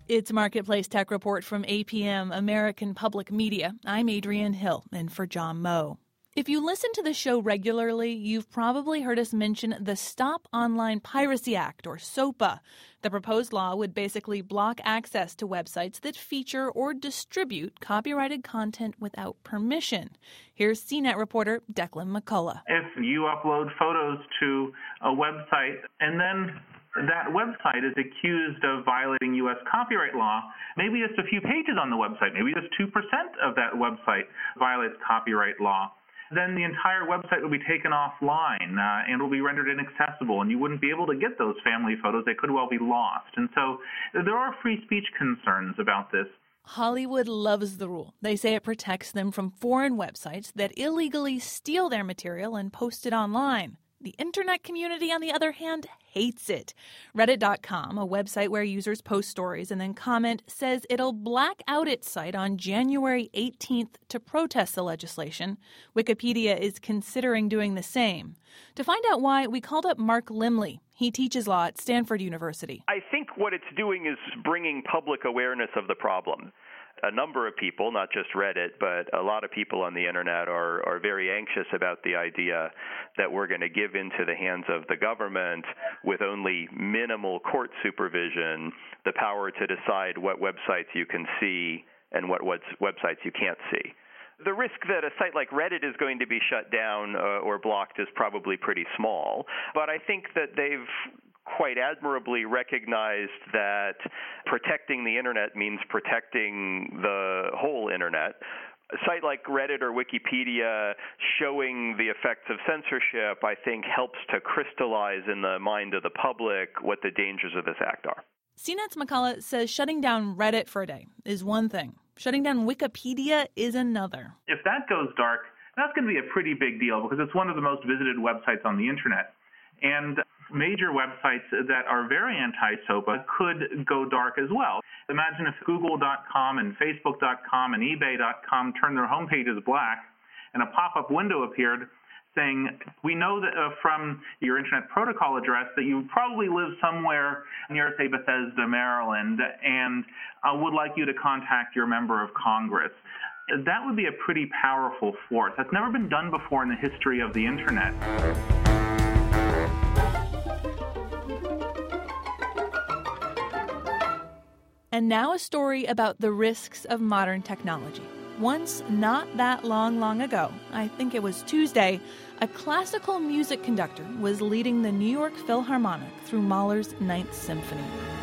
It's Marketplace Tech Report from APM, American Public Media. I'm Adrienne Hill, in for John Moe. If you listen to the show regularly, you've probably heard us mention the Stop Online Piracy Act, or SOPA. The proposed law would basically block access to websites that feature or distribute copyrighted content without permission. Here's CNET reporter Declan McCullough. If you upload photos to a website and then that website is accused of violating U.S. copyright law, maybe just a few pages on the website, maybe just 2% of that website violates copyright law, then the entire website will be taken offline and will be rendered inaccessible, and you wouldn't be able to get those family photos. They could well be lost. And so there are free speech concerns about this. Hollywood loves the rule. They say it protects them from foreign websites that illegally steal their material and post it online. The internet community, on the other hand, hates it. Reddit.com, a website where users post stories and then comment, says it'll black out its site on January 18th to protest the legislation. Wikipedia is considering doing the same. To find out why, we called up Mark Limley. He teaches law at Stanford University. I think what it's doing is bringing public awareness of the problem. A number of people, not just Reddit, but a lot of people on the internet are very anxious about the idea that we're going to give into the hands of the government with only minimal court supervision the power to decide what websites you can see and what websites you can't see. The risk that a site like Reddit is going to be shut down or blocked is probably pretty small, but I think that they've quite admirably recognized that protecting the internet means protecting the whole internet. A site like Reddit or Wikipedia showing the effects of censorship, I think, helps to crystallize in the mind of the public what the dangers of this act are. CNET's McCullough says shutting down Reddit for a day is one thing. Shutting down Wikipedia is another. If that goes dark, that's going to be a pretty big deal because it's one of the most visited websites on the internet. And major websites that are very anti-SOPA could go dark as well. Imagine if Google.com and Facebook.com and eBay.com turned their homepages black and a pop-up window appeared saying, we know that from your Internet Protocol address that you probably live somewhere near, say, Bethesda, Maryland, and would like you to contact your member of Congress. That would be a pretty powerful force. That's never been done before in the history of the Internet. And now a story about the risks of modern technology. Once, not that long ago, I think it was Tuesday, a classical music conductor was leading the New York Philharmonic through Mahler's Ninth Symphony.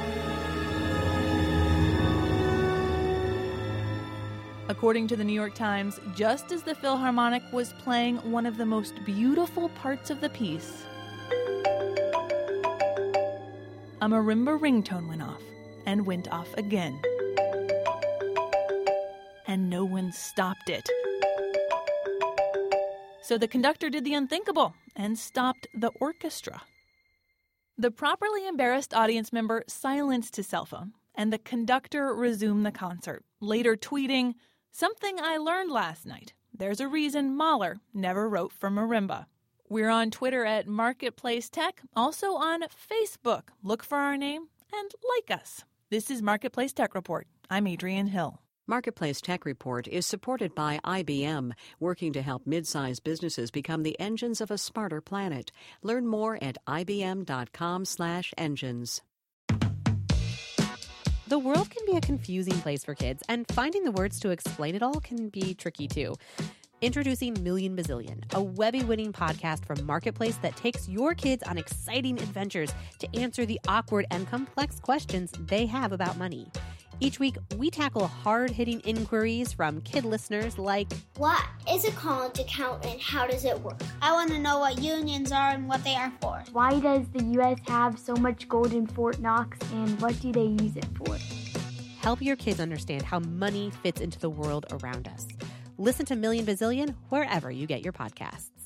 According to the New York Times, just as the Philharmonic was playing one of the most beautiful parts of the piece, a marimba ringtone went off. And went off again. And no one stopped it. So the conductor did the unthinkable and stopped the orchestra. The properly embarrassed audience member silenced his cell phone, and the conductor resumed the concert, later tweeting, "Something I learned last night. There's a reason Mahler never wrote for marimba." We're on Twitter at Marketplace Tech, also on Facebook. Look for our name and like us. This is Marketplace Tech Report. I'm Adrienne Hill. Marketplace Tech Report is supported by IBM, working to help mid-sized businesses become the engines of a smarter planet. Learn more at ibm.com/engines. The world can be a confusing place for kids, and finding the words to explain it all can be tricky too. Introducing Million Bazillion, a Webby-winning podcast from Marketplace that takes your kids on exciting adventures to answer the awkward and complex questions they have about money. Each week, we tackle hard-hitting inquiries from kid listeners like, what is a college account and how does it work? I want to know what unions are and what they are for. Why does the U.S. have so much gold in Fort Knox and what do they use it for? Help your kids understand how money fits into the world around us. Listen to Million Bazillion wherever you get your podcasts.